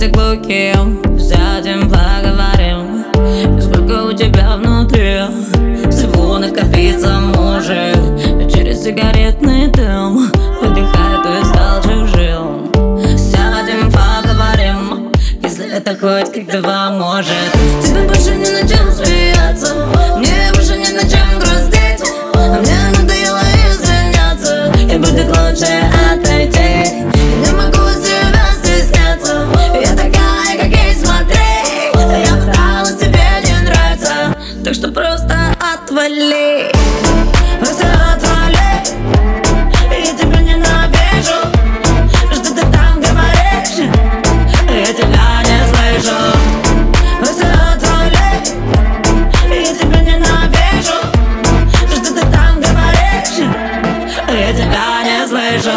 быть глухим. Сядем, поговорим. Сколько у тебя внутри всего накопиться может. Через сигаретный дым выдыхай, ты стал чужим. Сядем, поговорим, если это хоть как-то поможет. Тебе больше не на чем смеяться, мне больше не на чем грустить. А мне надоело извиняться, и будет лучше отойти. Не могу себя стесняться, я такая, как есть, смотри. Я пыталась, тебе не нравится, так что просто отвали. Просто отвали, я тебя ненавижу. Что ты там говоришь? Я тебя не слышу. Просто отвали, я тебя ненавижу. Что ты там говоришь? Я тебя не слышу.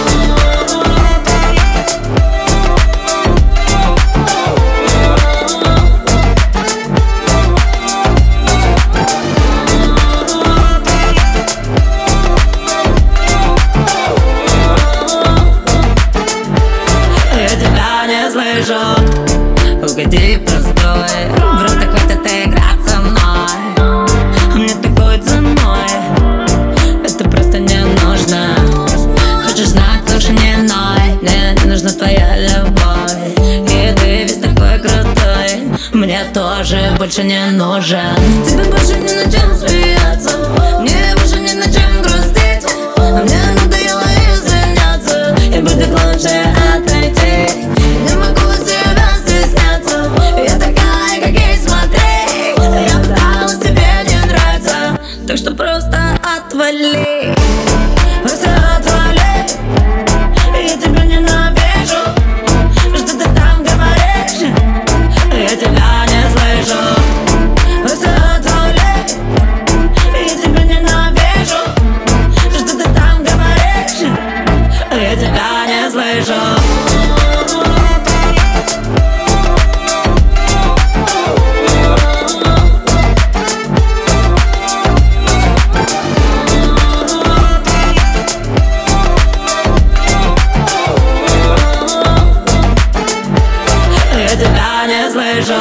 Угоди простой, просто хватит играть со мной. Мне такой ценой это просто не нужно. Хочешь знать, лучше не ной. Мне не нужна твоя любовь, и ты весь такой крутой. Мне тоже больше не нужен. Тебе больше не на чем смеяться, мне больше не на чем грустить. А мне надоело извиняться, и будет лучше отойти. Не могу себя стесняться, я такая, как есть, смотри. Я пыталась, тебе не нравится, так что просто отвали. Просто отвали, я тебя ненавижу. Что ты там говоришь? Я тебя не слышу. Просто отвали, я тебя ненавижу. Что ты там говоришь? Я тебя не слышу. Я тебя не слышу.